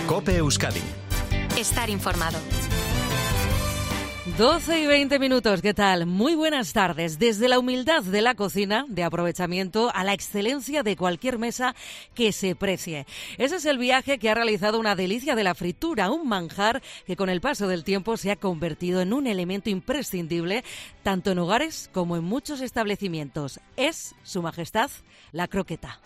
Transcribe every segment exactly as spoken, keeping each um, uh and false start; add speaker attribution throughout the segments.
Speaker 1: COPE Euskadi.
Speaker 2: Estar informado.
Speaker 3: doce y veinte minutos, ¿qué tal? Muy buenas tardes. Desde la humildad de la cocina, de aprovechamiento, a la excelencia de cualquier mesa que se precie. Ese es el viaje que ha realizado una delicia de la fritura, un manjar que con el paso del tiempo se ha convertido en un elemento imprescindible, tanto en hogares como en muchos establecimientos. Es, Su Majestad, la croqueta.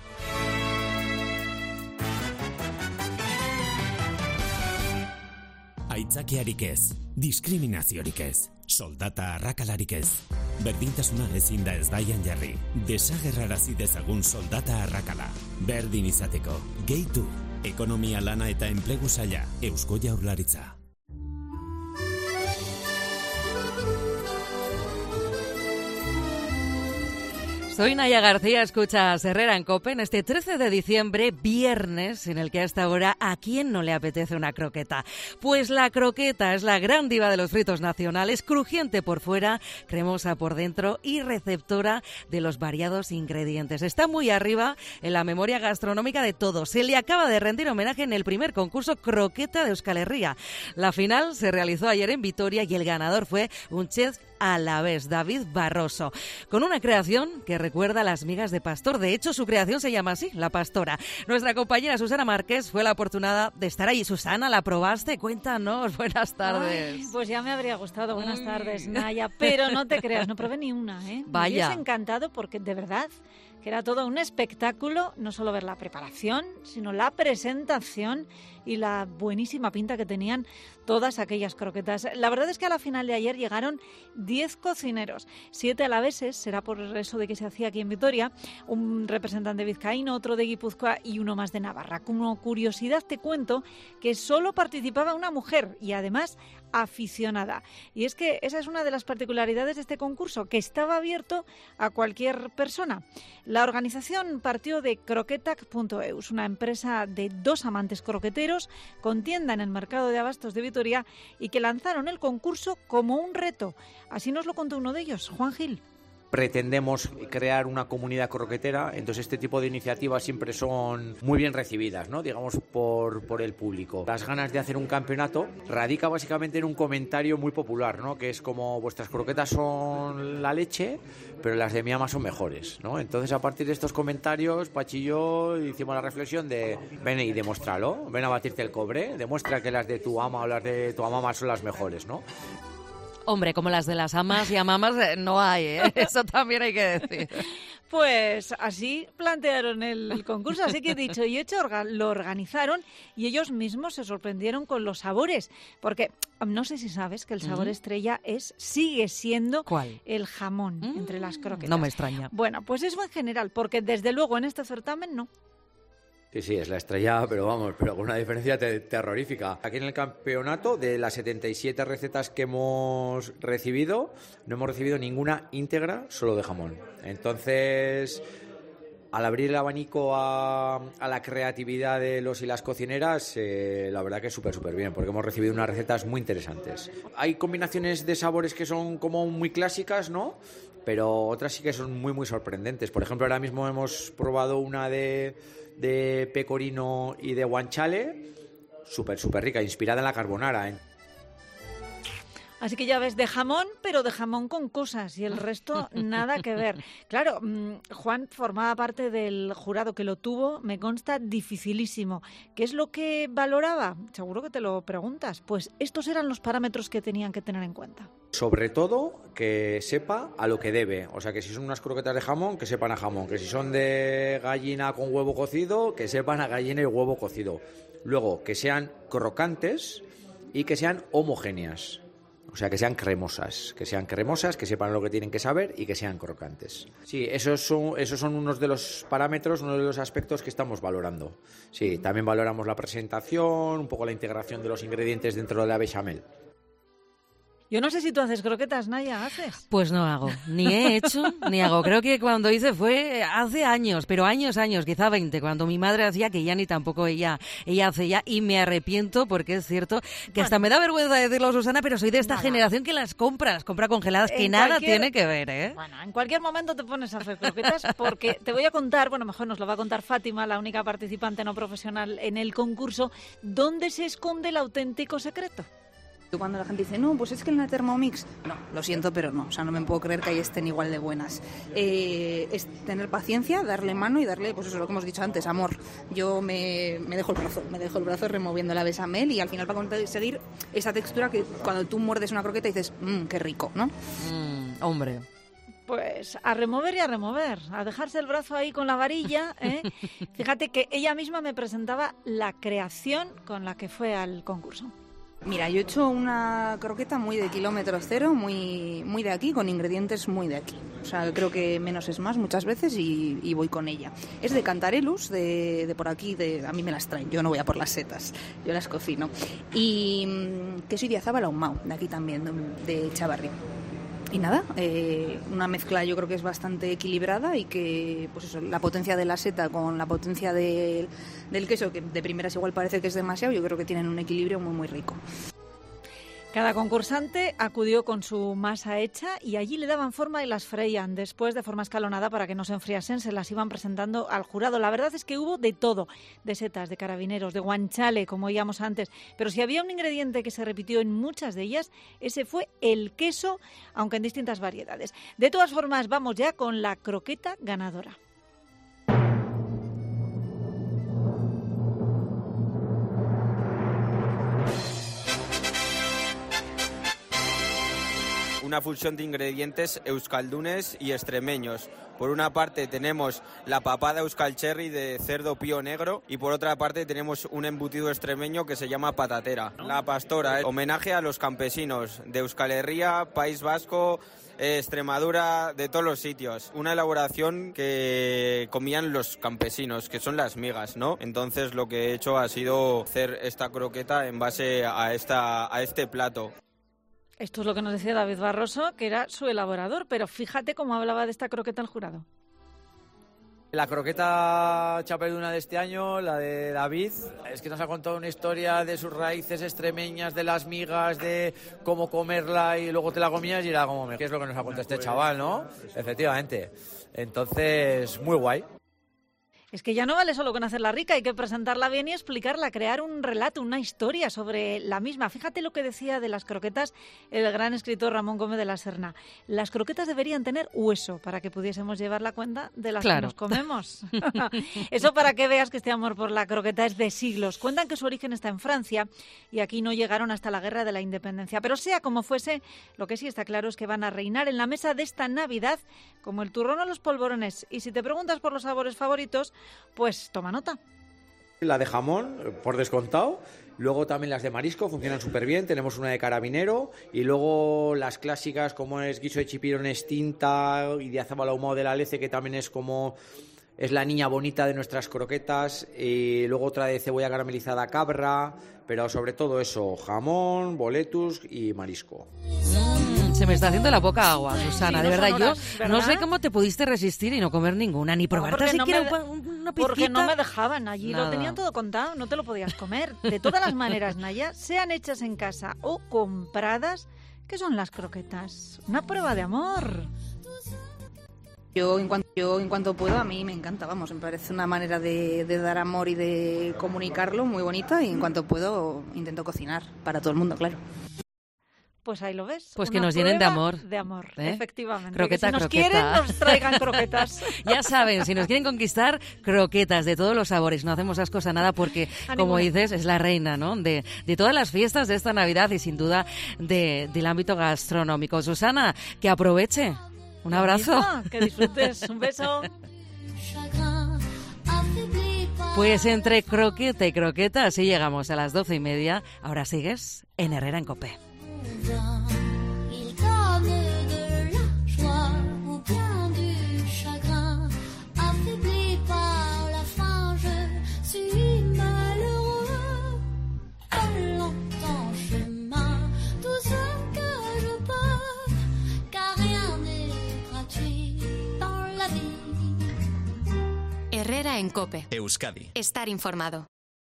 Speaker 4: Aitzakiarik ez, diskriminaziorik ez, soldata arrakalarik ez. Berdintasuna ezin da ezbaian jarri. Desagerrarazi dezagun soldata arrakala. Berdin izateko, gehitu. Ekonomia, lana eta enplegu saila, Eusko Jaurlaritza.
Speaker 3: Soy Naya García, escuchas Herrera en COPE en este trece de diciembre, viernes, en el que a esta hora, ¿a quién no le apetece una croqueta? Pues la croqueta es la gran diva de los fritos nacionales, crujiente por fuera, cremosa por dentro y receptora de los variados ingredientes. Está muy arriba en la memoria gastronómica de todos. Se le acaba de rendir homenaje en el primer concurso Croqueta de Euskal Herria. La final se realizó ayer en Vitoria y el ganador fue un chef alavés, David Barroso, con una creación que recuerda a las migas de pastor. De hecho, su creación se llama así, La Pastora. Nuestra compañera Susana Márquez fue la afortunada de estar ahí. Susana, ¿la probaste? Cuéntanos, buenas tardes.
Speaker 5: Ay, pues ya me habría gustado, buenas Ay. tardes, Naya, pero no te creas, no probé ni una, ¿eh?
Speaker 3: Vaya.
Speaker 5: Me hubiese encantado porque, de verdad, que era todo un espectáculo, no solo ver la preparación, sino la presentación y la buenísima pinta que tenían todas aquellas croquetas. La verdad es que a la final de ayer llegaron diez cocineros, siete alaveses, será por eso de que se hacía aquí en Vitoria, un representante vizcaíno, otro de Guipúzcoa y uno más de Navarra. Como curiosidad te cuento que solo participaba una mujer y además aficionada. Y es que esa es una de las particularidades de este concurso, que estaba abierto a cualquier persona. La organización partió de croquetac punto eus, una empresa de dos amantes croqueteros con tienda en el mercado de abastos de Vitoria y que lanzaron el concurso como un reto. Así nos lo contó uno de ellos, Juan Gil.
Speaker 6: Pretendemos crear una comunidad croquetera, entonces este tipo de iniciativas siempre son muy bien recibidas, ¿no? Digamos, por, por el público. Las ganas de hacer un campeonato radica básicamente en un comentario muy popular, ¿no? Que es como: vuestras croquetas son la leche, pero las de mi ama son mejores, ¿no? Entonces, a partir de estos comentarios, Pachi y yo hicimos la reflexión de: ven y demuéstralo, ven a batirte el cobre, demuestra que las de tu ama o las de tu amama son las mejores, ¿no?
Speaker 3: Hombre, como las de las amas y amamas no hay, ¿eh? Eso también hay que decir.
Speaker 5: Pues así plantearon el concurso, así que dicho y hecho, lo organizaron y ellos mismos se sorprendieron con los sabores, porque no sé si sabes que el sabor mm. estrella es sigue siendo
Speaker 3: ¿Cuál?
Speaker 5: El jamón mm. entre las croquetas.
Speaker 3: No me extraña.
Speaker 5: Bueno, pues eso en general, porque desde luego en este certamen no.
Speaker 6: Sí, sí, es la estrella, pero vamos, pero con una diferencia te- terrorífica. Aquí en el campeonato, de las setenta y siete recetas que hemos recibido, no hemos recibido ninguna íntegra solo de jamón. Entonces, al abrir el abanico a, a la creatividad de los y las cocineras, eh, la verdad que es súper, súper bien, porque hemos recibido unas recetas muy interesantes. Hay combinaciones de sabores que son como muy clásicas, ¿no? Pero otras sí que son muy, muy sorprendentes. Por ejemplo, ahora mismo hemos probado una de... de pecorino y de guanciale, súper, súper rica, inspirada en la carbonara, ¿eh?
Speaker 5: Así que ya ves, de jamón, pero de jamón con cosas y el resto nada que ver. Claro, Juan formaba parte del jurado que lo tuvo, me consta, dificilísimo. ¿Qué es lo que valoraba? Seguro que te lo preguntas. Pues estos eran los parámetros que tenían que tener en cuenta.
Speaker 6: Sobre todo, que sepa a lo que debe. O sea, que si son unas croquetas de jamón, que sepan a jamón. Que si son de gallina con huevo cocido, que sepan a gallina y huevo cocido. Luego, que sean crocantes y que sean homogéneas. O sea, que sean cremosas, que sean cremosas, que sepan lo que tienen que saber y que sean crocantes. Sí, esos son, esos son unos de los parámetros, uno de los aspectos que estamos valorando. Sí, también valoramos la presentación, un poco la integración de los ingredientes dentro de la bechamel.
Speaker 5: Yo no sé si tú haces croquetas, Naya, ¿haces?
Speaker 3: Pues no hago, ni he hecho, ni hago. Creo que cuando hice fue hace años, pero años, años, quizá veinte, cuando mi madre hacía, que ya ni tampoco ella, ella hace ya, y me arrepiento porque es cierto que bueno, hasta me da vergüenza decirlo, Susana, pero soy de esta nada. generación que las compra, las compra congeladas, que en nada cualquier, tiene que ver, ¿eh?
Speaker 5: Bueno, en cualquier momento te pones a hacer croquetas porque te voy a contar, bueno, mejor nos lo va a contar Fátima, la única participante no profesional en el concurso, ¿dónde se esconde el auténtico secreto?
Speaker 1: Cuando la gente dice, no, pues es que en la Thermomix, no, lo siento, pero no, o sea, no me puedo creer que ahí estén igual de buenas. Eh, es tener paciencia, darle mano y darle, pues eso, lo que hemos dicho antes, amor. Yo me, me dejo el brazo, me dejo el brazo removiendo la bechamel y al final para conseguir esa textura que cuando tú muerdes una croqueta dices, mmm, qué rico, ¿no?
Speaker 3: Mm, hombre.
Speaker 5: Pues a remover y a remover, a dejarse el brazo ahí con la varilla, ¿eh? Fíjate que ella misma me presentaba la creación con la que fue al concurso.
Speaker 1: Mira, yo he hecho una croqueta muy de kilómetro cero, muy, muy de aquí, con ingredientes muy de aquí. O sea, creo que menos es más muchas veces y, y voy con ella. Es de Cantarellus, de, de por aquí, de, a mí me las traen, yo no voy a por las setas, yo las cocino. Y mmm, queso Idiazábal ahumado, de aquí también, de, de Chavarri. Y nada, eh, una mezcla yo creo que es bastante equilibrada y que pues eso, la potencia de la seta con la potencia de, del queso, que de primeras igual parece que es demasiado, yo creo que tienen un equilibrio muy muy rico.
Speaker 5: Cada concursante acudió con su masa hecha y allí le daban forma y las freían. Después, de forma escalonada, para que no se enfriasen, se las iban presentando al jurado. La verdad es que hubo de todo, de setas, de carabineros, de guanciale, como oíamos antes. Pero si había un ingrediente que se repitió en muchas de ellas, ese fue el queso, aunque en distintas variedades. De todas formas, vamos ya con la croqueta ganadora.
Speaker 7: Una fusión de ingredientes euskaldunes y extremeños. Por una parte tenemos la papada euskal cherry de cerdo pío negro y por otra parte tenemos un embutido extremeño que se llama patatera. La pastora, ¿eh? Homenaje a los campesinos de Euskal Herria, País Vasco, eh, Extremadura, de todos los sitios. Una elaboración que comían los campesinos, que son las migas, ¿no? Entonces lo que he hecho ha sido hacer esta croqueta en base a, esta, a este plato.
Speaker 5: Esto es lo que nos decía David Barroso, que era su elaborador, pero fíjate cómo hablaba de esta croqueta el jurado.
Speaker 6: La croqueta chapeluna de este año, la de David, es que nos ha contado una historia de sus raíces extremeñas, de las migas, de cómo comerla y luego te la comías y era como, ¿qué es lo que nos ha contado este chaval, no? Efectivamente. Entonces, muy guay.
Speaker 5: Es que ya no vale solo con hacerla rica, hay que presentarla bien y explicarla, crear un relato, una historia sobre la misma. Fíjate lo que decía de las croquetas el gran escritor Ramón Gómez de la Serna. Las croquetas deberían tener hueso para que pudiésemos llevar la cuenta de las claro. que nos comemos. Eso para que veas que este amor por la croqueta es de siglos. Cuentan que su origen está en Francia y aquí no llegaron hasta la Guerra de la Independencia. Pero sea como fuese, lo que sí está claro es que van a reinar en la mesa de esta Navidad como el turrón o los polvorones. Y si te preguntas por los sabores favoritos, pues toma nota.
Speaker 6: La de jamón, por descontado. Luego también las de marisco funcionan súper bien. Tenemos una de carabinero. Y luego las clásicas como es guiso de chipirones tinta, Idiazábal ahumado de la Lece, que también es como... es la niña bonita de nuestras croquetas. Y luego otra de cebolla caramelizada cabra. Pero sobre todo eso, jamón, boletus y marisco.
Speaker 3: Mm, se me está haciendo la boca agua, Susana. Sí, de verdad, horas, yo
Speaker 5: ¿verdad?
Speaker 3: No sé cómo te pudiste resistir y no comer ninguna, ni probar tan
Speaker 5: no
Speaker 3: siquiera
Speaker 5: me,
Speaker 3: una pizquita.
Speaker 5: Porque no me dejaban, allí
Speaker 3: Nada.
Speaker 5: Lo tenían todo contado, no te lo podías comer. De todas las maneras, Naya, sean hechas en casa o compradas, ¿qué son las croquetas? Una prueba de amor.
Speaker 1: Yo en, cuanto, yo, en cuanto puedo, a mí me encanta, vamos, me parece una manera de, de dar amor y de comunicarlo muy bonita y en cuanto puedo intento cocinar para todo el mundo, claro.
Speaker 5: Pues ahí lo ves.
Speaker 3: Pues
Speaker 5: una
Speaker 3: que nos llenen de amor.
Speaker 5: De amor,
Speaker 3: ¿Eh?
Speaker 5: efectivamente.
Speaker 3: Croqueta,
Speaker 5: que si nos
Speaker 3: croqueta.
Speaker 5: quieren, nos traigan croquetas.
Speaker 3: Ya saben, si nos quieren conquistar, croquetas de todos los sabores. No hacemos ascos a nada porque, como dices, es la reina, ¿no? De, de todas las fiestas de esta Navidad y sin duda de, del ámbito gastronómico. Susana, que aproveche. Un abrazo.
Speaker 5: Que disfrutes. Un beso.
Speaker 3: Pues entre croqueta y croqueta, así llegamos a las doce y media. Ahora sigues en Herrera en Cope.
Speaker 8: Malheureux, pas longtemps chemin, tout ce que je
Speaker 2: Herrera en COPE.
Speaker 8: Euskadi.
Speaker 2: Estar informado.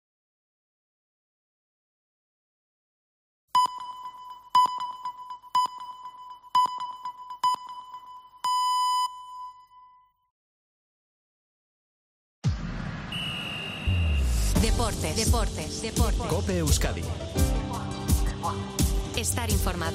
Speaker 2: Deportes, deportes, deportes.
Speaker 8: COPE Euskadi.
Speaker 2: Estar informado.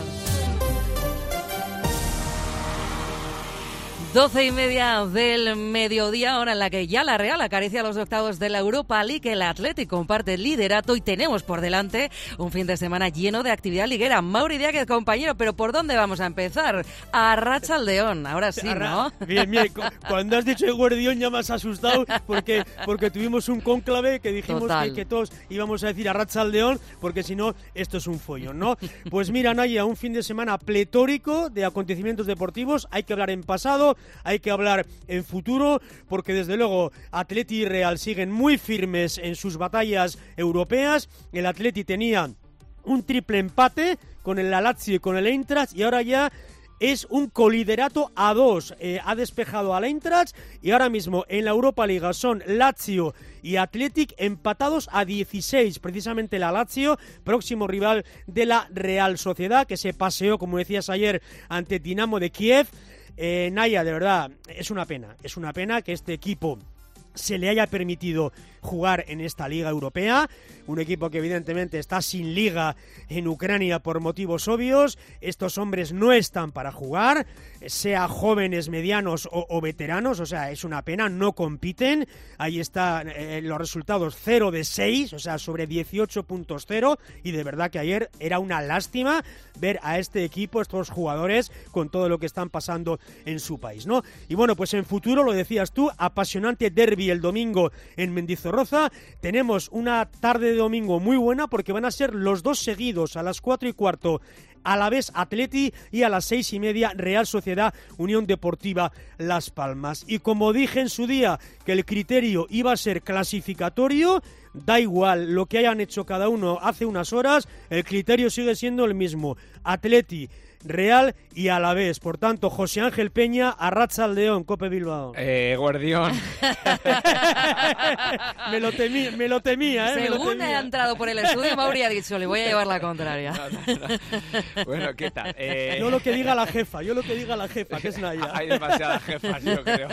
Speaker 3: Doce y media del mediodía, hora en la que ya la Real acaricia los octavos de la Europa League, el Athletic comparte el liderato y tenemos por delante un fin de semana lleno de actividad liguera. Mauri Díaz, compañero, pero ¿por dónde vamos a empezar? A Arratsaldeón, ahora sí, ¿no?
Speaker 9: Bien, bien, cuando has dicho Guardión ya me has asustado porque, porque tuvimos un cónclave que dijimos que, que todos íbamos a decir Arratsaldeón porque si no, esto es un follón, ¿no? Pues mira, Naya, un fin de semana pletórico de acontecimientos deportivos, hay que hablar en pasado, hay que hablar en futuro, porque desde luego Atleti y Real siguen muy firmes en sus batallas europeas. El Atleti tenía un triple empate con el Lazio y con el Eintracht y ahora ya es un coliderato a dos. Eh, ha despejado al Eintracht y ahora mismo en la Europa Liga son Lazio y Athletic empatados a dieciséis. Precisamente la Lazio, próximo rival de la Real Sociedad, que se paseó, como decías ayer, ante Dinamo de Kiev. Eh, Naya, de verdad, es una pena, es una pena que este equipo se le haya permitido jugar en esta liga europea, un equipo que evidentemente está sin liga en Ucrania por motivos obvios. Estos hombres no están para jugar, sea jóvenes, medianos o, o veteranos, o sea, es una pena, no compiten. Ahí están eh, los resultados cero de seis, o sea, sobre dieciocho puntos cero, y de verdad que ayer era una lástima ver a este equipo, estos jugadores, con todo lo que están pasando en su país, ¿no? Y bueno, pues en futuro, lo decías tú, apasionante derbi el domingo en Mendizorroza. Tenemos una tarde de domingo muy buena porque van a ser los dos seguidos a las cuatro y cuarto, Alavés Atleti, y a las seis y media Real Sociedad Unión Deportiva Las Palmas. Y como dije en su día que el criterio iba a ser clasificatorio, da igual lo que hayan hecho cada uno hace unas horas, el criterio sigue siendo el mismo: Atleti, Real y Alavés. Por tanto, José Ángel Peña, Arratsaldeón, Cope Bilbao.
Speaker 6: Eh, Guardión.
Speaker 9: me lo temía, me lo temía, ¿eh?
Speaker 3: Según
Speaker 9: me lo temía.
Speaker 3: ha entrado por el estudio, Mauri ha dicho, le voy a llevar la contraria.
Speaker 6: No, no, no. Bueno, ¿qué tal? Eh...
Speaker 9: Yo lo que diga la jefa, yo lo que diga la jefa, que es Naya.
Speaker 6: Hay demasiadas jefas, yo creo.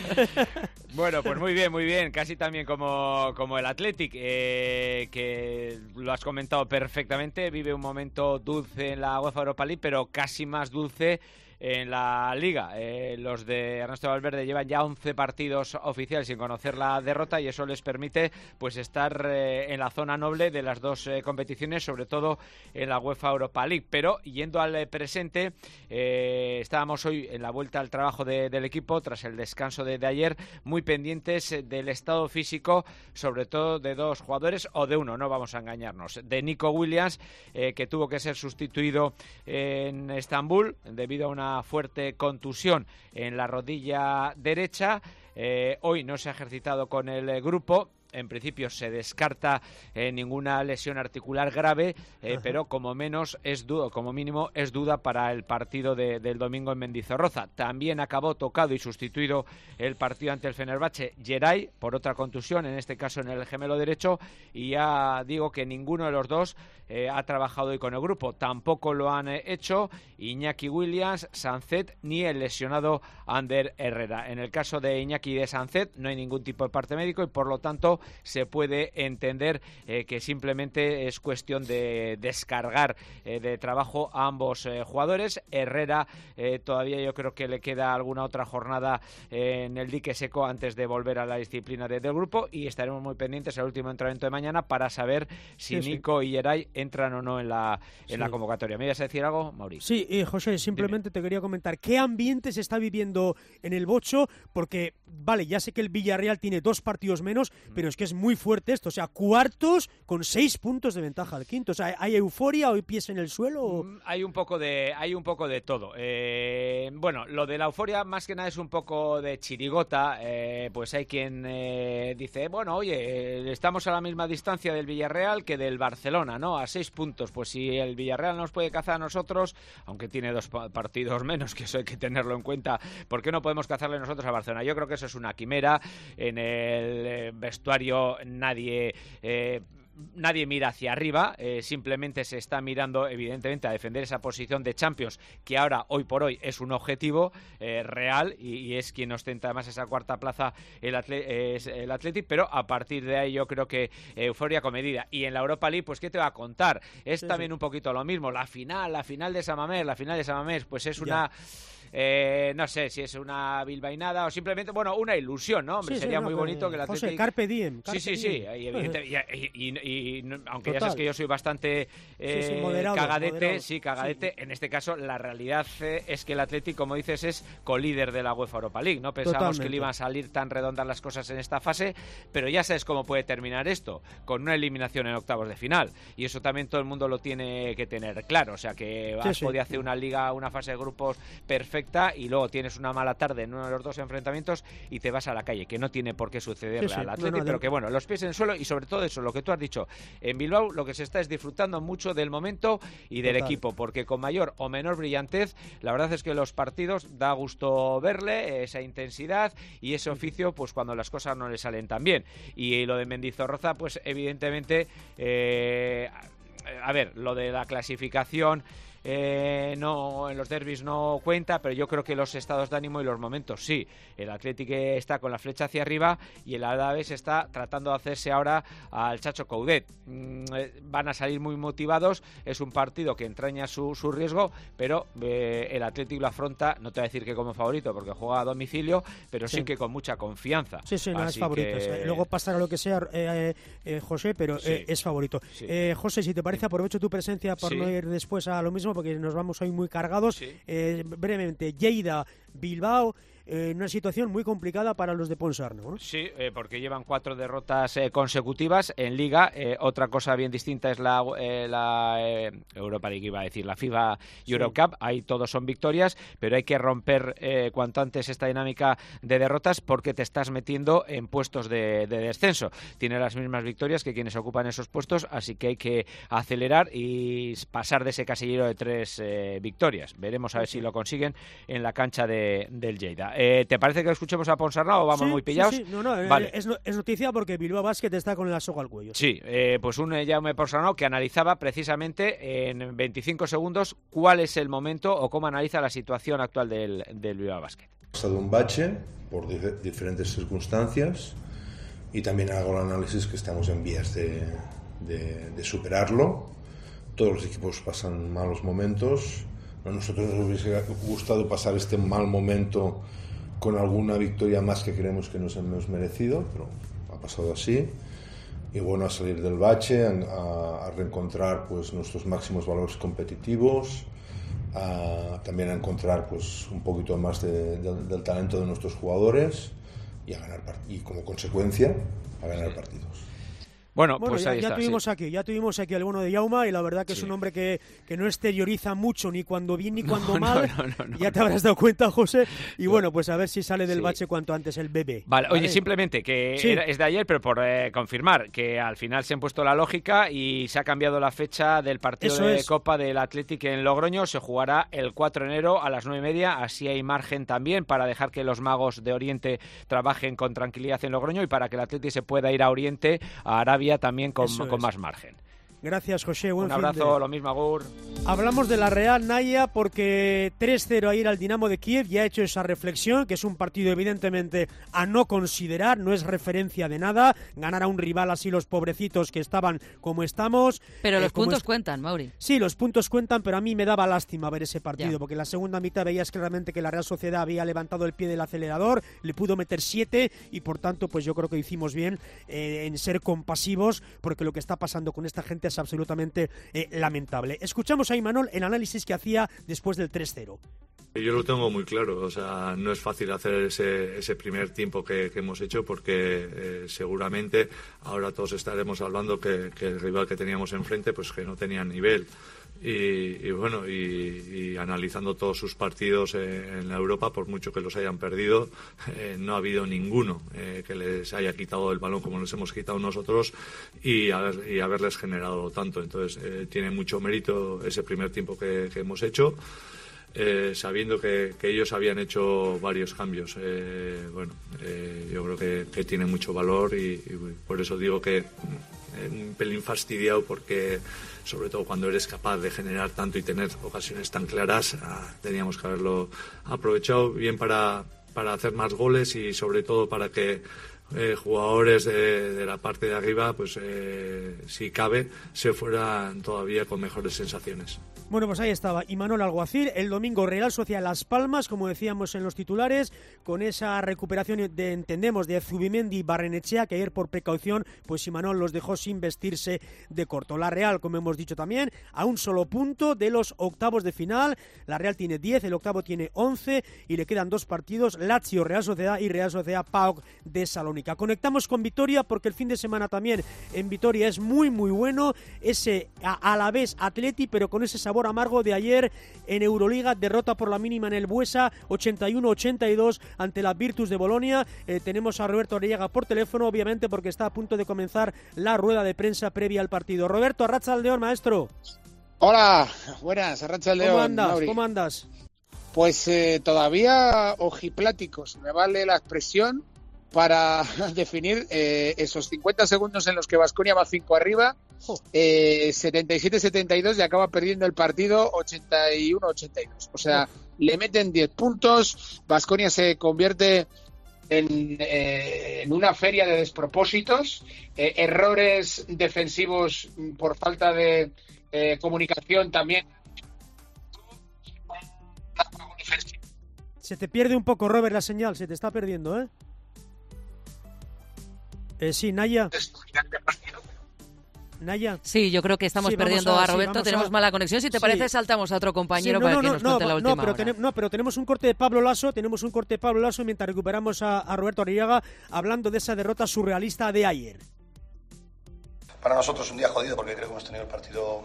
Speaker 6: Bueno, pues muy bien, muy bien. Casi también como, como el Athletic, eh, que lo has comentado perfectamente, vive un momento dulce en la UEFA Europa League, pero casi más dulce en la Liga. Eh, los de Ernesto Valverde llevan ya once partidos oficiales sin conocer la derrota y eso les permite pues estar eh, en la zona noble de las dos eh, competiciones, sobre todo en la UEFA Europa League. Pero yendo al eh, presente, eh, estábamos hoy en la vuelta al trabajo de, del equipo tras el descanso de, de ayer, muy pendientes eh, del estado físico, sobre todo de dos jugadores, o de uno, no vamos a engañarnos, de Nico Williams, eh, que tuvo que ser sustituido eh, en Estambul debido a una fuerte contusión en la rodilla derecha. Eh, hoy no se ha ejercitado con el grupo. En principio se descarta eh, ninguna lesión articular grave, eh, pero como menos es duda, como mínimo es duda para el partido de, del domingo en Mendizorroza. También acabó tocado y sustituido el partido ante el Fenerbahce Geray por otra contusión, en este caso en el gemelo derecho, y ya digo que ninguno de los dos eh, ha trabajado hoy con el grupo. Tampoco lo han eh, hecho Iñaki Williams, Sancet ni el lesionado Ander Herrera. En el caso de Iñaki y de Sancet no hay ningún tipo de parte médico y por lo tanto se puede entender eh, que simplemente es cuestión de descargar eh, de trabajo a ambos eh, jugadores. Herrera eh, todavía yo creo que le queda alguna otra jornada eh, en el dique seco antes de volver a la disciplina de, del grupo, y estaremos muy pendientes al último entrenamiento de mañana para saber si sí, Nico sí. y Geray entran o no en la, en sí. la convocatoria. ¿Me ibas a decir algo, Mauricio?
Speaker 9: Sí, eh, José, simplemente Dime. te quería comentar qué ambiente se está viviendo en el Bocho, porque vale, ya sé que el Villarreal tiene dos partidos menos, pero es que es muy fuerte esto, o sea, cuartos con seis puntos de ventaja al quinto, o sea, ¿hay euforia o hay pies en el suelo? O...
Speaker 8: Hay un poco de, hay un poco de todo. Eh, bueno, lo de la euforia más que nada es un poco de chirigota, eh, pues hay quien eh, dice, bueno, oye, estamos a la misma distancia del Villarreal que del Barcelona, ¿no? A seis puntos, pues si el Villarreal nos puede cazar a nosotros, aunque tiene dos partidos menos, que eso hay que tenerlo en cuenta, ¿por qué no podemos cazarle nosotros a Barcelona? Yo creo que eso es una quimera. En el vestuario nadie... Eh, Nadie mira hacia arriba, eh, simplemente se está mirando evidentemente a defender esa posición de Champions, que ahora, hoy por hoy, es un objetivo eh, real y, y es quien ostenta además esa cuarta plaza el, atle es el Athletic, pero a partir de ahí yo creo que eh, euforia comedida. Y en la Europa League, pues ¿qué te va a contar? Es sí, también sí. un poquito lo mismo, la final, la final de San Mamés, la final de San Mamés, pues es una... Eh, no sé si es una bilbainada o simplemente, bueno, una ilusión, ¿no? Hombre,
Speaker 9: sí,
Speaker 8: sería
Speaker 9: sí, no,
Speaker 8: muy bonito que la
Speaker 9: José,
Speaker 8: Athletic...
Speaker 9: carpe diem. Carpe
Speaker 8: sí, sí, sí.
Speaker 9: diem.
Speaker 8: Y, evidente, y, y, y, y aunque
Speaker 9: Total.
Speaker 8: ya sabes que yo soy bastante eh,
Speaker 9: sí, sí, moderado,
Speaker 8: cagadete,
Speaker 9: moderado.
Speaker 8: sí, cagadete.
Speaker 9: Sí.
Speaker 8: En este caso, la realidad eh, es que el Athletic, como dices, es colíder de la UEFA Europa League. No pensábamos Totalmente. que le iban a salir tan redondas las cosas en esta fase, pero ya sabes cómo puede terminar esto, con una eliminación en octavos de final. Y eso también todo el mundo lo tiene que tener claro. O sea, que
Speaker 9: sí,
Speaker 8: has
Speaker 9: sí.
Speaker 8: podido hacer una liga, una fase de grupos perfecta y luego tienes una mala tarde en uno de los dos enfrentamientos y te vas a la calle, que no tiene por qué sucederle
Speaker 9: sí, sí.
Speaker 8: al Athletic, no, no, pero de... que bueno, los pies en el suelo y sobre todo eso, lo que tú has dicho, en Bilbao lo que se está es disfrutando mucho del momento y del Total. equipo, porque con mayor o menor brillantez, la verdad es que los partidos da gusto verle, esa intensidad y ese oficio, pues cuando las cosas no le salen tan bien. Y lo de Mendizorroza, pues evidentemente, eh, a ver, lo de la clasificación... Eh, no, en los derbis no cuenta, pero yo creo que los estados de ánimo y los momentos sí. El Athletic está con la flecha hacia arriba y el Alavés está tratando de hacerse ahora al Chacho Coudet. Mm, eh, van a salir muy motivados, es un partido que entraña su, su riesgo, pero eh, el Athletic lo afronta, no te voy a decir que como favorito porque juega a domicilio, pero sí, sí que con mucha confianza.
Speaker 9: Sí, sí, no
Speaker 8: Así
Speaker 9: es favorito.
Speaker 8: que...
Speaker 9: Luego pasará lo que sea, eh, eh, José, pero
Speaker 8: sí.
Speaker 9: eh, es favorito.
Speaker 8: Sí.
Speaker 9: Eh, José, si te parece, aprovecho tu presencia por
Speaker 8: sí.
Speaker 9: no ir después a lo mismo, porque nos vamos hoy muy cargados.
Speaker 8: Sí.
Speaker 9: Eh, brevemente, Lleida, Bilbao, eh, una situación muy complicada para los de Ponsarnau, ¿no?
Speaker 8: Sí, eh, porque llevan cuatro derrotas eh, consecutivas en Liga. Eh, otra cosa bien distinta es la, eh, la eh, Europa League, iba a decir, la FIFA Eurocup. Sí. Ahí todos son victorias, pero hay que romper eh, cuanto antes esta dinámica de derrotas porque te estás metiendo en puestos de, de descenso. Tiene las mismas victorias que quienes ocupan esos puestos, así que hay que acelerar y pasar de ese casillero de tres eh, victorias. Veremos a ver sí. si lo consiguen en la cancha de, del Lleida. Eh, ¿Te parece que escuchemos a Ponsarnau o vamos
Speaker 9: sí,
Speaker 8: muy pillados?
Speaker 9: Sí, sí. No, no,
Speaker 8: vale.
Speaker 9: es, es noticia porque Bilbao Basket está con la soga al cuello.
Speaker 8: Sí, eh, pues un Jaume Ponsarnau que analizaba precisamente en veinticinco segundos cuál es el momento o cómo analiza la situación actual del, del Bilbao Basket.
Speaker 10: Ha pasado un bache por dif- diferentes circunstancias y también hago el análisis que estamos en vías de, de, de superarlo. Todos los equipos pasan malos momentos. A nosotros nos hubiese gustado pasar este mal momento con alguna victoria más que creemos que nos hemos merecido, pero ha pasado así. Y bueno, a salir del bache, a, a reencontrar pues nuestros máximos valores competitivos, a, también a encontrar pues un poquito más de, de, del talento de nuestros jugadores y a ganar y como consecuencia a ganar partidos.
Speaker 8: Bueno,
Speaker 9: bueno,
Speaker 8: pues
Speaker 9: ya,
Speaker 8: ahí
Speaker 9: ya
Speaker 8: está,
Speaker 9: tuvimos
Speaker 8: sí.
Speaker 9: aquí, ya tuvimos aquí al bueno de Jaume y la verdad que sí. es un hombre que, que no exterioriza mucho ni cuando bien ni cuando
Speaker 8: no,
Speaker 9: mal.
Speaker 8: No, no, no,
Speaker 9: ya te
Speaker 8: no.
Speaker 9: habrás dado cuenta, José. Y bueno, pues a ver si sale del sí. bache cuanto antes el bebé.
Speaker 8: Vale, ¿vale? Oye, simplemente que sí. era, es de ayer, pero por eh, confirmar que al final se ha impuesto la lógica y se ha cambiado la fecha del partido
Speaker 9: Eso
Speaker 8: de
Speaker 9: es.
Speaker 8: Copa del Athletic en Logroño. Se jugará el cuatro de enero a las nueve y media. Así hay margen también para dejar que los magos de Oriente trabajen con tranquilidad en Logroño y para que el Athletic se pueda ir a Oriente, a Arabia, también con
Speaker 9: Eso
Speaker 8: con
Speaker 9: es.
Speaker 8: más margen.
Speaker 9: Gracias, José. Buen
Speaker 8: Un abrazo,
Speaker 9: de...
Speaker 8: lo mismo, Agur.
Speaker 9: Hablamos de la Real Naya porque tres cero a ir al Dinamo de Kiev. Ya ha hecho esa reflexión, que es un partido evidentemente a no considerar, no es referencia de nada. Ganar a un rival así los pobrecitos que estaban como estamos.
Speaker 3: Pero
Speaker 9: eh,
Speaker 3: los puntos
Speaker 9: est...
Speaker 3: cuentan, Mauri.
Speaker 9: Sí, los puntos cuentan, pero a mí me daba lástima ver ese partido,
Speaker 3: ya.
Speaker 9: porque en la segunda mitad veías claramente que la Real Sociedad había levantado el pie del acelerador, le pudo meter siete y por tanto pues yo creo que hicimos bien eh, en ser compasivos, porque lo que está pasando con esta gente es absolutamente Eh, lamentable. Escuchamos a Imanol el análisis que hacía después del tres cero.
Speaker 11: Yo lo tengo muy claro, o sea, no es fácil hacer ese, ese primer tiempo que, que hemos hecho porque eh, seguramente ahora todos estaremos hablando que, que el rival que teníamos enfrente pues que no tenía nivel. Y, y bueno, y, y analizando todos sus partidos eh, en la Europa, por mucho que los hayan perdido, eh, no ha habido ninguno eh, que les haya quitado el balón como les hemos quitado nosotros y, haber, y haberles generado tanto. Entonces, eh, tiene mucho mérito ese primer tiempo que, que hemos hecho. Eh, sabiendo que, que ellos habían hecho varios cambios. Eh, bueno, eh, yo creo que, que tiene mucho valor y, y por eso digo que eh, un pelín fastidiado porque sobre todo cuando eres capaz de generar tanto y tener ocasiones tan claras, ah, teníamos que haberlo aprovechado bien para, para hacer más goles y sobre todo para que eh, jugadores de, de la parte de arriba, pues eh, si cabe, se fueran todavía con mejores sensaciones.
Speaker 9: Bueno, pues ahí estaba Imanol Alguacil, el domingo Real Sociedad Las Palmas, como decíamos en los titulares, con esa recuperación de, entendemos, de Zubimendi y Barrenechea, que ayer por precaución, pues Imanol los dejó sin vestirse de corto. La Real, como hemos dicho también, a un solo punto de los octavos de final, la Real tiene diez, el octavo tiene once y le quedan dos partidos, Lazio, Real Sociedad y Real Sociedad P A O K de Salónica. Conectamos con Vitoria porque el fin de semana también en Vitoria es muy muy bueno, ese a, a la vez Atleti, pero con ese sabor amargo de ayer en Euroliga, derrota por la mínima en el Buesa, ochenta y uno a ochenta y dos ante la Virtus de Bolonia. Eh, tenemos a Roberto Arriaga por teléfono, obviamente porque está a punto de comenzar la rueda de prensa previa al partido. Roberto, arratsaldeon, maestro.
Speaker 12: Hola, buenas, arratsaldeon.
Speaker 9: ¿Cómo andas?
Speaker 12: Mauri.
Speaker 9: ¿Cómo andas?
Speaker 12: Pues eh, todavía ojipláticos, me vale la expresión para definir eh, esos cincuenta segundos en los que Baskonia va cinco arriba, eh, setenta y siete a setenta y dos y acaba perdiendo el partido ochenta y uno a ochenta y dos. O sea, le meten diez puntos, Baskonia se convierte en, eh, en una feria de despropósitos, eh, errores defensivos por falta de eh, comunicación también.
Speaker 9: Se te pierde un poco, Robert, la señal, se te está perdiendo, ¿eh? Eh, sí, Naya. Naya.
Speaker 3: Sí, yo creo que estamos sí, perdiendo a, a Roberto, sí, tenemos a... mala conexión. Si te sí. parece, saltamos a otro compañero sí, no, para no, que no, nos no, cuente no, la última
Speaker 9: no, pero
Speaker 3: hora.
Speaker 9: Ten, no, pero tenemos un corte de Pablo Lasso, tenemos un corte de Pablo Lasso mientras recuperamos a, a Roberto Arriaga hablando de esa derrota surrealista de ayer.
Speaker 13: Para nosotros un día jodido porque creo que hemos tenido el partido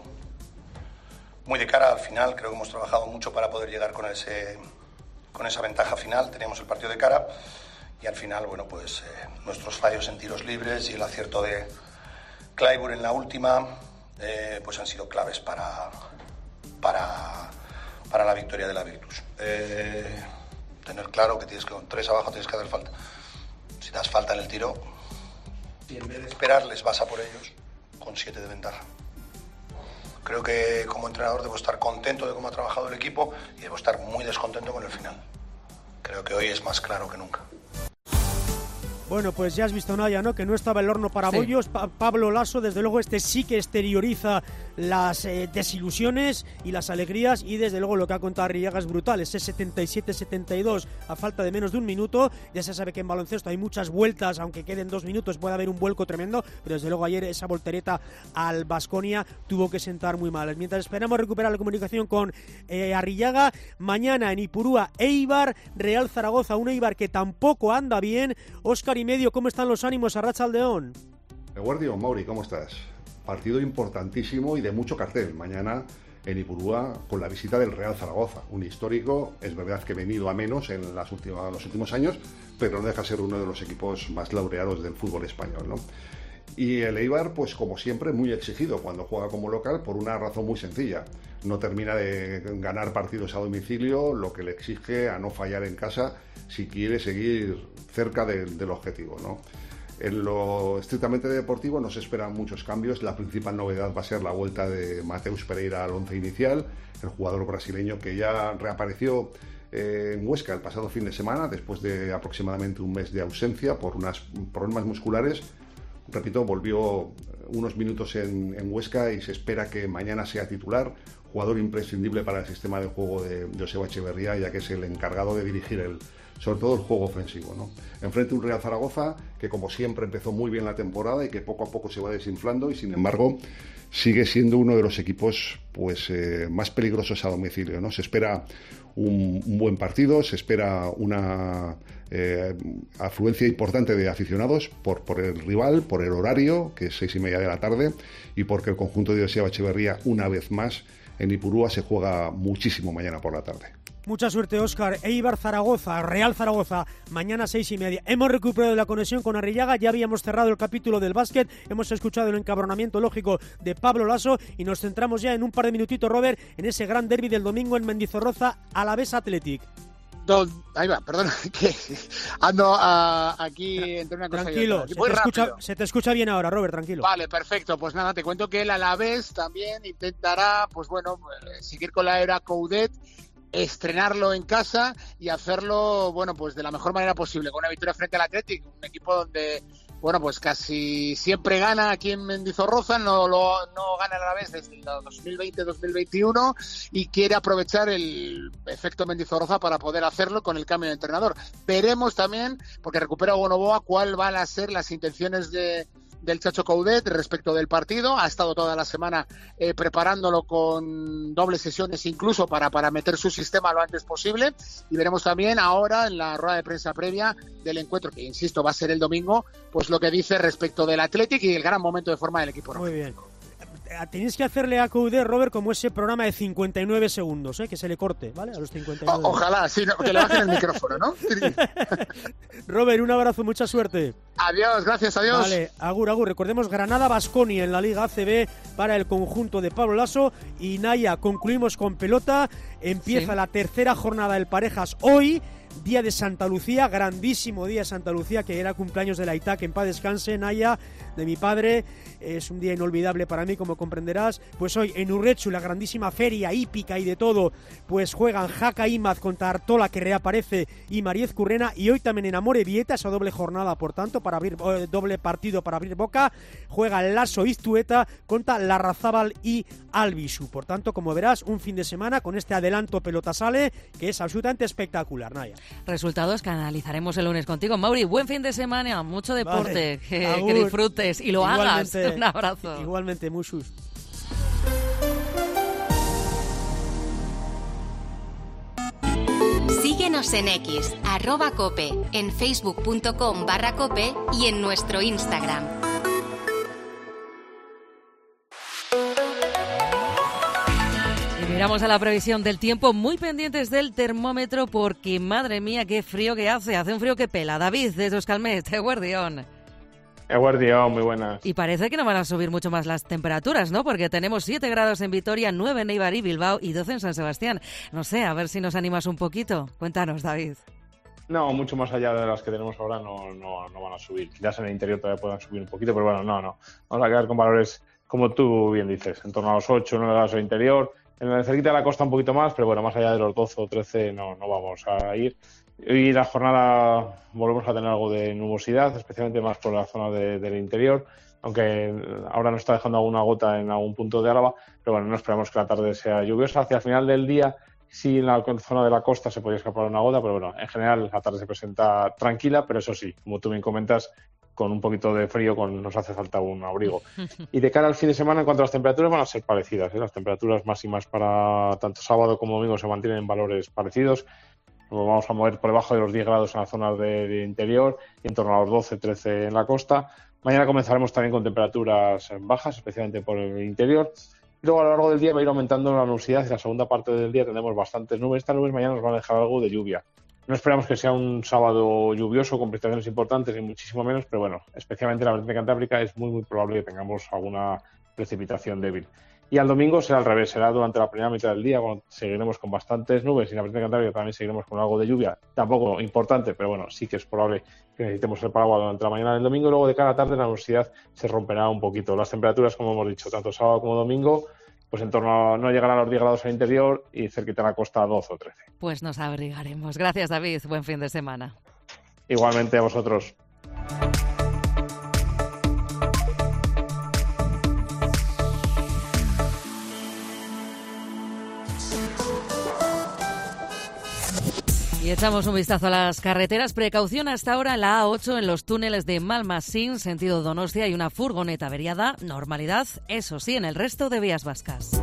Speaker 13: muy de cara al final. Creo que hemos trabajado mucho para poder llegar con ese con esa ventaja final. Teníamos el partido de cara. Y al final, bueno, pues eh, nuestros fallos en tiros libres y el acierto de Clyburn en la última, eh, pues han sido claves para, para, para la victoria de la Virtus. Eh, tener claro que tienes que con tres abajo tienes que dar falta. Si das falta en el tiro y en vez de esperarles vas a por ellos con siete de ventaja. Creo que como entrenador debo estar contento de cómo ha trabajado el equipo y debo estar muy descontento con el final. Creo que hoy es más claro que nunca.
Speaker 9: Bueno, pues ya has visto, Naya, ¿no? Que no estaba el horno para sí. bollos. Pa- Pablo Lasso, desde luego, este sí que exterioriza las eh, desilusiones y las alegrías, y desde luego lo que ha contado Arriaga es brutal. Ese setenta y siete a setenta y dos a falta de menos de un minuto. Ya se sabe que en baloncesto hay muchas vueltas, aunque queden dos minutos puede haber un vuelco tremendo, pero desde luego ayer esa voltereta al Baskonia tuvo que sentar muy mal. Mientras esperamos recuperar la comunicación con eh, Arriaga, mañana en Ipurúa, Eibar, Real Zaragoza, un Eibar que tampoco anda bien. Óscar y medio, ¿cómo están los ánimos a Arratsaldeon?
Speaker 14: Eguardio, Mauri, ¿cómo estás? Partido importantísimo y de mucho cartel. Mañana en Ipurúa con la visita del Real Zaragoza, un histórico, es verdad que venido a menos en las últimas, los últimos años, pero no deja de ser uno de los equipos más laureados del fútbol español, ¿no? Y el Eibar, pues como siempre, muy exigido cuando juega como local por una razón muy sencilla. No termina de ganar partidos a domicilio, lo que le exige a no fallar en casa si quiere seguir cerca de, del objetivo, ¿no? En lo estrictamente deportivo no se esperan muchos cambios. La principal novedad va a ser la vuelta de Mateus Pereira al once inicial, el jugador brasileño que ya reapareció eh, en Huesca el pasado fin de semana después de aproximadamente un mes de ausencia por unos problemas musculares. Repito, volvió unos minutos en, en Huesca y se espera que mañana sea titular, jugador imprescindible para el sistema de juego de, de Joseba Echeverría, ya que es el encargado de dirigir el, sobre todo el juego ofensivo, ¿no? Enfrente un Real Zaragoza que, como siempre, empezó muy bien la temporada y que poco a poco se va desinflando y, sin embargo, sigue siendo uno de los equipos pues eh, más peligrosos a domicilio, ¿no? Se espera un, un buen partido, se espera una eh, afluencia importante de aficionados por, por el rival, por el horario, que es seis y media de la tarde, y porque el conjunto de Joseba Echeverría, una vez más, en Ipurúa se juega muchísimo mañana por la tarde.
Speaker 9: Mucha suerte, Óscar. Eibar Zaragoza, Real Zaragoza, mañana seis y media. Hemos recuperado la conexión con Arrillaga, ya habíamos cerrado el capítulo del básquet, hemos escuchado el encabronamiento lógico de Pablo Laso y nos centramos ya en un par de minutitos, Robert, en ese gran derbi del domingo en Mendizorroza, Alavés Athletic.
Speaker 12: No, ahí va, perdona, que ando uh, aquí entre una cosa
Speaker 9: tranquilo,
Speaker 12: y otra.
Speaker 9: Se, te escucha, se te escucha bien ahora, Robert, tranquilo.
Speaker 12: Vale, perfecto, pues nada, te cuento que el Alavés también intentará, pues bueno, seguir con la era Coudet, estrenarlo en casa y hacerlo, bueno, pues de la mejor manera posible, con una victoria frente al Athletic, un equipo donde, bueno, pues casi siempre gana aquí en Mendizorroza, no, lo, no gana a la vez desde el dos mil veinte dos mil veintiuno y quiere aprovechar el efecto Mendizorroza para poder hacerlo con el cambio de entrenador. Veremos también, porque recupera Bonoboa, cuál van a ser las intenciones de del Chacho Coudet respecto del partido. Ha estado toda la semana eh, preparándolo con dobles sesiones incluso para, para meter su sistema lo antes posible, y veremos también ahora en la rueda de prensa previa del encuentro, que insisto va a ser el domingo, pues lo que dice respecto del Athletic y el gran momento de forma del equipo.
Speaker 9: Muy bien. Tenéis que hacerle a Coudet, Robert, como ese programa de cincuenta y nueve segundos, ¿eh? Que se le corte, ¿vale? A los cincuenta y nueve.
Speaker 12: O, ojalá, sí, no, que le bajen el micrófono, ¿no?
Speaker 9: Robert, un abrazo, mucha suerte.
Speaker 12: Adiós, gracias, adiós.
Speaker 9: Vale, agur, agur. Recordemos Granada-Baskonia en la Liga A C B para el conjunto de Pablo Laso. Y Naya, concluimos con pelota. Empieza sí. la tercera jornada del Parejas hoy. Día de Santa Lucía, grandísimo día de Santa Lucía, que era cumpleaños de la I T A, que en paz descanse, Naya, de mi padre. Es un día inolvidable para mí, como comprenderás. Pues hoy en Urretxu, la grandísima feria hípica y de todo, pues juegan Jaca Imaz contra Artola, que reaparece, y Mariez Currena. Y hoy también en Amorebieta, esa doble jornada, por tanto, para abrir eh, doble partido para abrir boca, juega Laso Iztueta contra Larrazábal y Albisu. Por tanto, como verás, un fin de semana con este adelanto pelota sale, que es absolutamente espectacular, Naya.
Speaker 3: Resultados que analizaremos el lunes contigo. Mauri, buen fin de semana, mucho deporte, vale. que, que disfrutes y lo
Speaker 9: igualmente,
Speaker 3: hagas. Un abrazo.
Speaker 9: Igualmente, muchos.
Speaker 2: Síguenos en X, arroba cope, en facebook.com barra cope y en nuestro Instagram.
Speaker 3: Miramos a la previsión del tiempo, muy pendientes del termómetro, porque madre mía, qué frío que hace, hace un frío que pela. David, desde Euskalmet, Eguerdión.
Speaker 15: Eguerdión, muy buenas.
Speaker 3: Y parece que no van a subir mucho más las temperaturas, ¿no? Porque tenemos siete grados en Vitoria, nueve en Eibar y Bilbao y doce en San Sebastián. No sé, a ver si nos animas un poquito. Cuéntanos, David.
Speaker 15: No, mucho más allá de las que tenemos ahora no, no, no van a subir. Quizás en el interior todavía puedan subir un poquito, pero bueno, no, no. Vamos a quedar con valores, como tú bien dices, en torno a los ocho, nueve grados en el interior. En el cerquita de la costa un poquito más, pero bueno, más allá de los doce o trece no, no vamos a ir. Hoy la jornada volvemos a tener algo de nubosidad, especialmente más por la zona de, del interior, aunque ahora nos está dejando alguna gota en algún punto de Álava, pero bueno, no esperamos que la tarde sea lluviosa. Hacia el final del día, sí, en la zona de la costa se podría escapar una gota, pero bueno, en general la tarde se presenta tranquila, pero eso sí, como tú bien comentas, con un poquito de frío, con nos hace falta un abrigo. Y de cara al fin de semana, en cuanto a las temperaturas, van a ser parecidas, ¿eh? Las temperaturas máximas para tanto sábado como domingo se mantienen en valores parecidos. Nos vamos a mover por debajo de los diez grados en la zona de, de interior y en torno a los doce, trece en la costa. Mañana comenzaremos también con temperaturas bajas, especialmente por el interior. Y luego a lo largo del día va a ir aumentando la nubosidad y en la segunda parte del día tendremos bastantes nubes. Estas nubes mañana nos van a dejar algo de lluvia. No esperamos que sea un sábado lluvioso con precipitaciones importantes y muchísimo menos, pero bueno, especialmente en la vertiente cantábrica es muy muy probable que tengamos alguna precipitación débil. Y al domingo será al revés, será durante la primera mitad del día cuando seguiremos con bastantes nubes y en la vertiente cantábrica también seguiremos con algo de lluvia, tampoco importante, pero bueno, sí que es probable que necesitemos el paraguas durante la mañana del domingo y luego de cara a la tarde la nubosidad se romperá un poquito. Las temperaturas, como hemos dicho, tanto sábado como domingo, pues en torno a no llegarán a los diez grados al interior y cerquita a la costa a doce o trece.
Speaker 3: Pues nos abrigaremos. Gracias, David. Buen fin de semana.
Speaker 15: Igualmente a vosotros.
Speaker 3: Y echamos un vistazo a las carreteras. Precaución hasta ahora en la A ocho, en los túneles de Malmasín, sentido Donostia, hay una furgoneta averiada. Normalidad, eso sí, en el resto de vías vascas.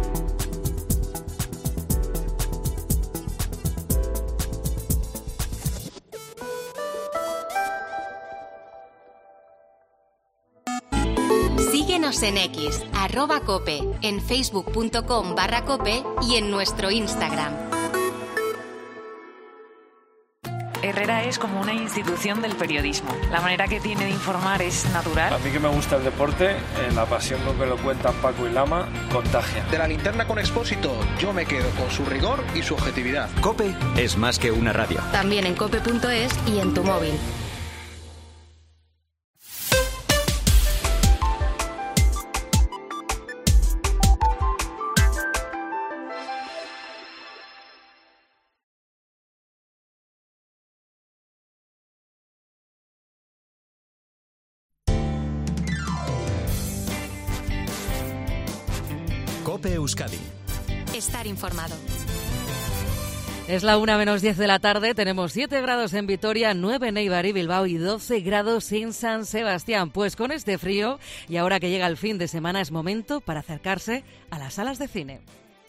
Speaker 2: Síguenos en X, arroba cope, en facebook.com barra cope y en nuestro Instagram.
Speaker 16: Herrera es como una institución del periodismo. La manera que tiene de informar es natural.
Speaker 17: A mí que me gusta el deporte, eh, la pasión con que lo cuentan Paco y Lama, contagia.
Speaker 18: De la linterna con Expósito, yo me quedo con su rigor y su objetividad.
Speaker 19: COPE es más que una radio.
Speaker 2: También en cope punto es y en tu móvil.
Speaker 19: COPE Euskadi.
Speaker 2: Estar informado.
Speaker 3: Es la una menos diez de la tarde, tenemos siete grados en Vitoria, nueve en Eibar y Bilbao y doce grados en San Sebastián. Pues con este frío y ahora que llega el fin de semana es momento para acercarse a las salas de cine.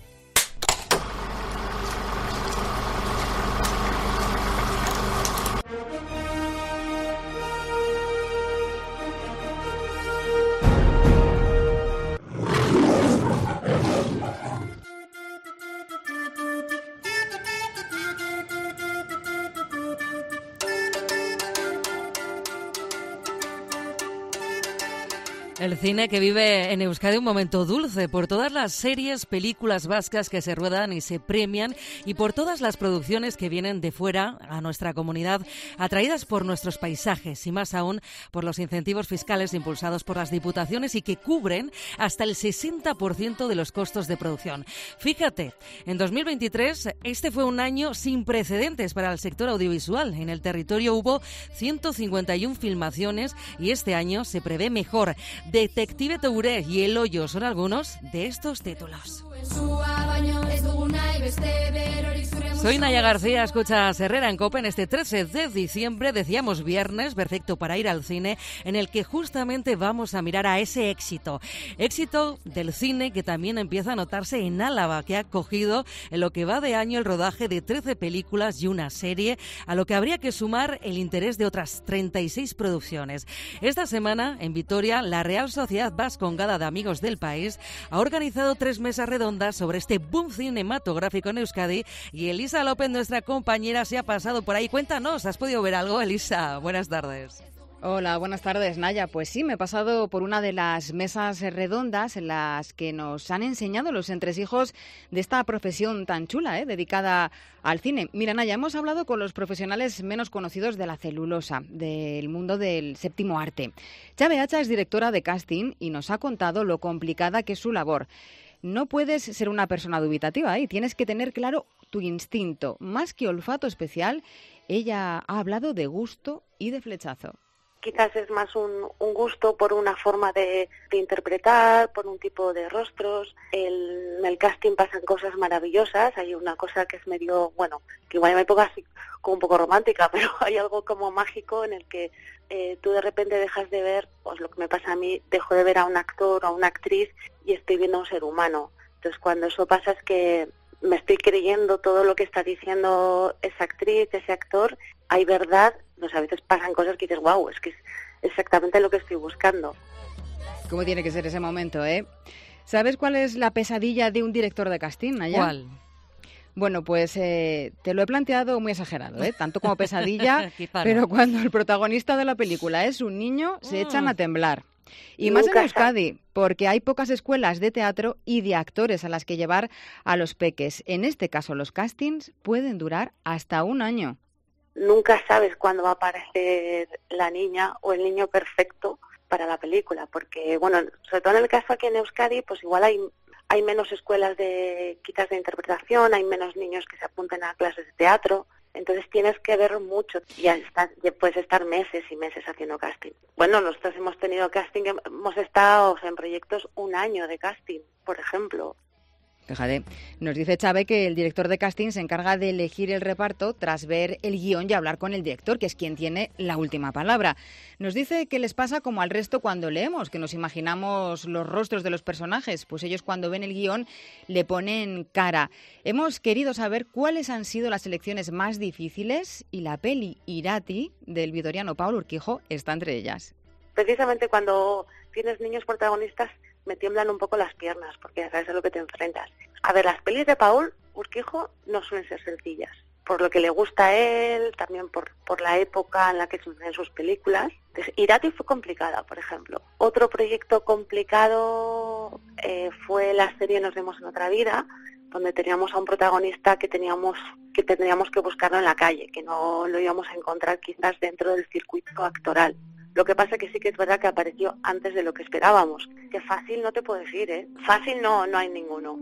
Speaker 3: El cine que vive en Euskadi un momento dulce por todas las series, películas vascas que se ruedan y se premian y por todas las producciones que vienen de fuera a nuestra comunidad, atraídas por nuestros paisajes y más aún por los incentivos fiscales impulsados por las diputaciones y que cubren hasta el sesenta por ciento de los costos de producción. Fíjate, en dos mil veintitrés este fue un año sin precedentes para el sector audiovisual. En el territorio hubo ciento cincuenta y una filmaciones y este año se prevé mejor. Detective Touré y El Hoyo son algunos de estos títulos. Soy Naya García, escuchas Herrera en COPE en este trece de diciembre, decíamos viernes, perfecto para ir al cine, en el que justamente vamos a mirar a ese éxito. Éxito del cine que también empieza a notarse en Álava, que ha cogido en lo que va de año el rodaje de trece películas y una serie, a lo que habría que sumar el interés de otras treinta y seis producciones. Esta semana, en Vitoria, la Real Sociedad Vascongada de Amigos del País ha organizado tres mesas redondas sobre este boom cinematográfico en Euskadi y Elisa López, nuestra compañera, se ha pasado por ahí. Cuéntanos, ¿has podido ver algo, Elisa? Buenas tardes.
Speaker 20: Hola, buenas tardes, Naya. Pues sí, me he pasado por una de las mesas redondas en las que nos han enseñado los entresijos de esta profesión tan chula, ¿eh? dedicada al cine. Mira, Naya, hemos hablado con los profesionales menos conocidos de la celulosa, del mundo del séptimo arte. Chave Hacha es directora de casting y nos ha contado lo complicada que es su labor. No puedes ser una persona dubitativa, ¿eh? Tienes que tener claro tu instinto. Más que olfato especial, ella ha hablado de gusto y de flechazo.
Speaker 21: Quizás es más un, un gusto por una forma de, de interpretar, por un tipo de rostros. El, en el casting pasan cosas maravillosas. Hay una cosa que es medio, bueno, que igual me pongo así como un poco romántica, pero hay algo como mágico en el que eh, tú de repente dejas de ver, pues lo que me pasa a mí, dejo de ver a un actor o a una actriz y estoy viendo a un ser humano. Entonces cuando eso pasa es que me estoy creyendo todo lo que está diciendo esa actriz, ese actor. Hay verdad, pues a veces pasan cosas que dices, wow, es que es exactamente lo que estoy buscando.
Speaker 20: ¿Cómo tiene que ser ese momento, eh? ¿Sabes cuál es la pesadilla de un director de casting, Naya?
Speaker 3: ¿Cuál?
Speaker 20: Bueno, pues eh, te lo he planteado muy exagerado, ¿eh? Tanto como pesadilla, pero cuando el protagonista de la película es un niño, se echan a temblar. Y más en Euskadi, porque hay pocas escuelas de teatro y de actores a las que llevar a los peques. En este caso, los castings pueden durar hasta un año.
Speaker 21: Nunca sabes cuándo va a aparecer la niña o el niño perfecto para la película, porque, bueno, sobre todo en el caso aquí en Euskadi, pues igual hay hay menos escuelas de quizás de interpretación, hay menos niños que se apunten a clases de teatro. Entonces tienes que ver mucho y estar, puedes estar meses y meses haciendo casting. Bueno, nosotros hemos tenido casting, hemos estado en proyectos un año de casting, por ejemplo.
Speaker 20: Fíjate, nos dice Chávez que el director de casting se encarga de elegir el reparto tras ver el guión y hablar con el director, que es quien tiene la última palabra. Nos dice que les pasa como al resto cuando leemos, que nos imaginamos los rostros de los personajes, pues ellos cuando ven el guión le ponen cara. Hemos querido saber cuáles han sido las elecciones más difíciles y la peli Irati del vitoriano Pablo Urquijo está entre ellas.
Speaker 21: Precisamente cuando tienes niños protagonistas me tiemblan un poco las piernas, porque ya sabes a lo que te enfrentas. A ver, las pelis de Paul Urquijo no suelen ser sencillas, por lo que le gusta a él, también por, por la época en la que se hacen sus películas. Entonces, Irati fue complicada, por ejemplo. Otro proyecto complicado eh, fue la serie Nos vemos en otra vida, donde teníamos a un protagonista que teníamos que tendríamos que buscarlo en la calle, que no lo íbamos a encontrar quizás dentro del circuito actoral. Lo que pasa que sí que es verdad que apareció antes de lo que esperábamos. Que fácil no te puedo decir, ¿eh? Fácil no, no hay ninguno.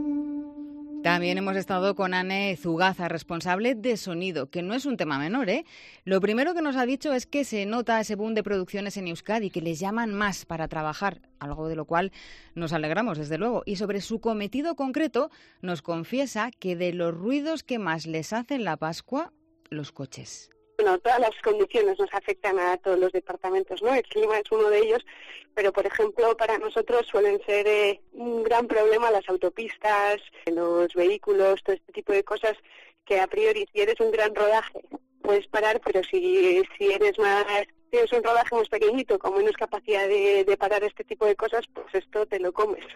Speaker 20: También hemos estado con Ane Zugaza, responsable de sonido, que no es un tema menor, ¿eh? Lo primero que nos ha dicho es que se nota ese boom de producciones en Euskadi, que les llaman más para trabajar, algo de lo cual nos alegramos, desde luego. Y sobre su cometido concreto, nos confiesa que de los ruidos que más les hacen la Pascua, los coches.
Speaker 4: Bueno, todas las condiciones nos afectan a todos los departamentos, ¿no? El clima es uno de ellos, pero, por ejemplo, para nosotros suelen ser eh, un gran problema las autopistas, los vehículos, todo este tipo de cosas que, a priori, si eres un gran rodaje, puedes parar, pero si, si eres más, tienes un rodaje más pequeñito, con menos capacidad de, de parar este tipo de cosas, pues esto te lo comes.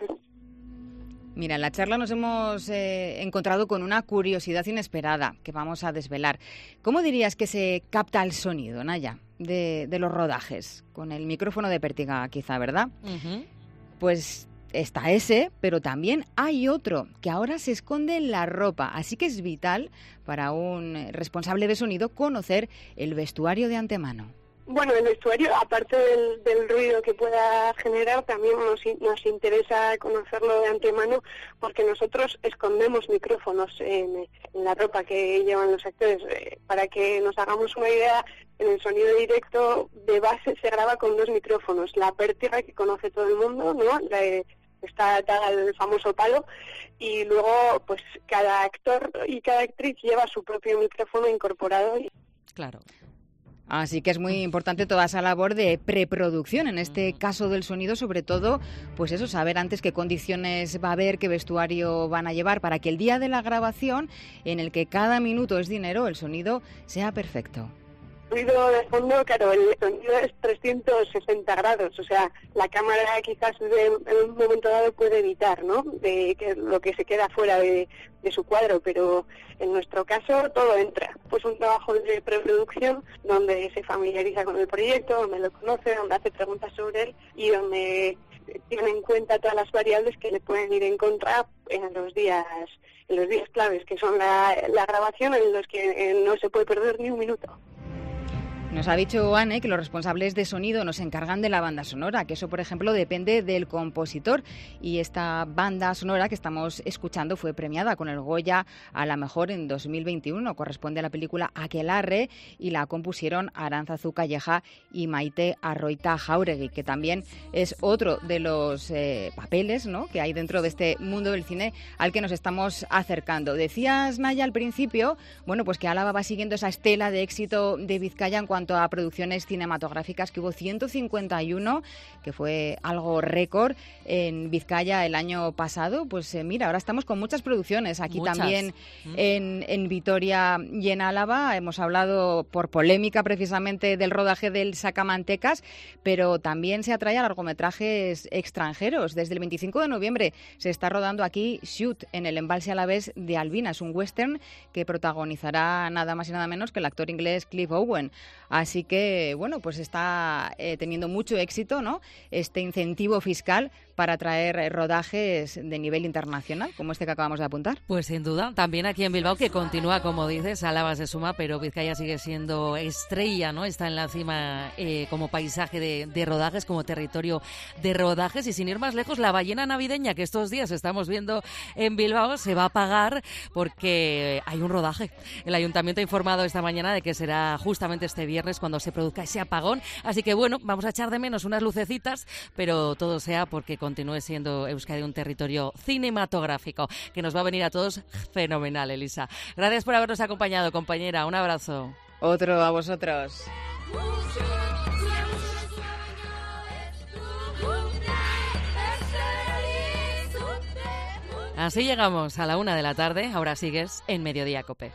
Speaker 20: Mira, en la charla nos hemos eh, encontrado con una curiosidad inesperada que vamos a desvelar. ¿Cómo dirías que se capta el sonido, Naya, de, de los rodajes? Con el micrófono de pértiga, quizá, ¿verdad? Uh-huh. Pues está ese, pero también hay otro que ahora se esconde en la ropa. Así que es vital para un responsable de sonido conocer el vestuario de antemano.
Speaker 4: Bueno, el vestuario, aparte del, del ruido que pueda generar, también nos, nos interesa conocerlo de antemano, porque nosotros escondemos micrófonos en, en la ropa que llevan los actores. Eh, para que nos hagamos una idea, en el sonido directo de base se graba con dos micrófonos. La pértiga, que conoce todo el mundo, ¿no? La, está atada al famoso palo, y luego pues cada actor y cada actriz lleva su propio micrófono incorporado.
Speaker 20: Claro. Así que es muy importante toda esa labor de preproducción, en este caso del sonido, sobre todo, pues eso, saber antes qué condiciones va a haber, qué vestuario van a llevar, para que el día de la grabación, en el que cada minuto es dinero, el sonido sea perfecto.
Speaker 4: Ruido de fondo, claro, el sonido es trescientos sesenta grados, o sea, la cámara quizás de, en un momento dado puede evitar, ¿no?, de que lo que se queda fuera de, de su cuadro, pero en nuestro caso todo entra. Pues un trabajo de preproducción donde se familiariza con el proyecto, donde lo conoce, donde hace preguntas sobre él y donde tiene en cuenta todas las variables que le pueden ir en contra en los días en los días claves, que son la, la grabación, en los que eh, no se puede perder ni un minuto.
Speaker 20: Nos ha dicho Anne que los responsables de sonido nos encargan de la banda sonora, que eso, por ejemplo, depende del compositor. Y esta banda sonora que estamos escuchando fue premiada con el Goya a la mejor en dos mil veintiuno. Corresponde a la película Aquelarre y la compusieron Arantzazu Calleja y Maite Arroita Jauregui, que también es otro de los eh, papeles, ¿no?, que hay dentro de este mundo del cine al que nos estamos acercando. Decías, Naya, al principio, bueno, pues que Álava va siguiendo esa estela de éxito de Vizcaya en cuanto cuanto a producciones cinematográficas, que hubo ciento cincuenta y uno, que fue algo récord en Vizcaya el año pasado. Pues eh, mira, ahora estamos con muchas producciones aquí muchas. También mm. en, en Vitoria y en Álava. Hemos hablado por polémica precisamente del rodaje del Sacamantecas, pero también se atrae a largometrajes extranjeros. Desde el veinticinco de noviembre se está rodando aquí Shoot, en el embalse alavés de Albinas, un western que protagonizará nada más y nada menos que el actor inglés Cliff Owen. Así que, bueno, pues está eh, teniendo mucho éxito, ¿no?, este incentivo fiscal para traer rodajes de nivel internacional, como este que acabamos de apuntar.
Speaker 3: Pues sin duda, también aquí en Bilbao, que continúa, como dices, Álava se suma, pero Vizcaya sigue siendo estrella, ¿no? Está en la cima eh, como paisaje de, de rodajes, como territorio de rodajes. Y sin ir más lejos, la ballena navideña que estos días estamos viendo en Bilbao se va a pagar porque hay un rodaje. El Ayuntamiento ha informado esta mañana de que será justamente este viernes cuando se produzca ese apagón. Así que, bueno, vamos a echar de menos unas lucecitas, pero todo sea porque con continúe siendo Euskadi un territorio cinematográfico, que nos va a venir a todos fenomenal, Elisa. Gracias por habernos acompañado, compañera. Un abrazo.
Speaker 20: Otro a vosotros.
Speaker 3: Así llegamos a la una de la tarde. Ahora sigues en Mediodía COPE.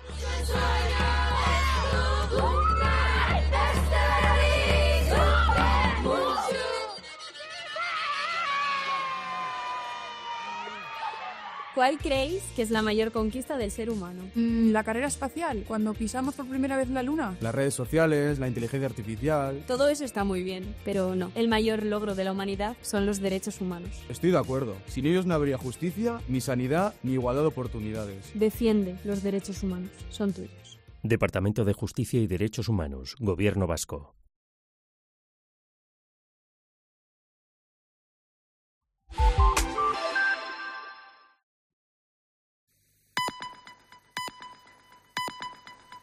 Speaker 7: ¿Cuál creéis que es la mayor conquista del ser humano?
Speaker 22: Mm, la carrera espacial, cuando pisamos por primera vez la Luna.
Speaker 23: Las redes sociales, la inteligencia artificial...
Speaker 7: Todo eso está muy bien, pero no. El mayor logro de la humanidad son los derechos humanos.
Speaker 23: Estoy de acuerdo. Sin ellos no habría justicia, ni sanidad, ni igualdad de oportunidades.
Speaker 7: Defiende los derechos humanos. Son tuyos.
Speaker 24: Departamento de Justicia y Derechos Humanos, Gobierno Vasco.